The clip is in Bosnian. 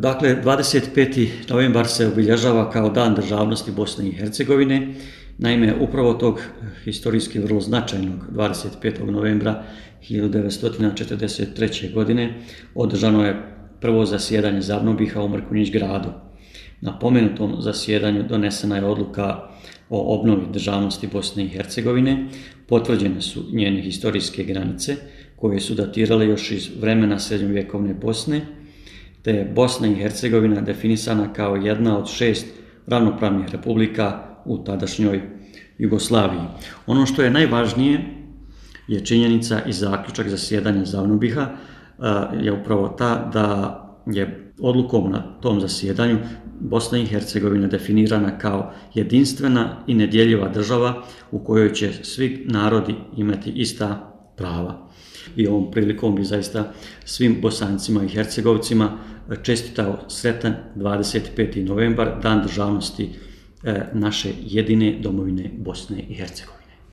Dakle, 25. novembar se obilježava kao Dan državnosti Bosne i Hercegovine. Naime, upravo tog historijski vrlo značajnog 25. novembra 1943. godine održano je prvo zasjedanje Zavnobiha u Mrkonjić gradu. Na pomenutom zasjedanju donesena je odluka o obnovi državnosti Bosne i Hercegovine, potvrđene su njene historijske granice koje su datirale još iz vremena srednjovjekovne Bosne, te je Bosna i Hercegovina definisana kao jedna od 6 ravnopravnih republika u tadašnjoj Jugoslaviji. Ono što je najvažnije je činjenica i zaključak zasjedanja Zavnobiha je upravo ta da je odlukom na tom zasjedanju Bosna i Hercegovina definirana kao jedinstvena i nedjeljiva država u kojoj će svi narodi imati ista prava. I ovom prilikom bi zaista svim Bosancima i Hercegovcima čestitao sretan 25. novembar, Dan državnosti naše jedine domovine Bosne i Hercegovine.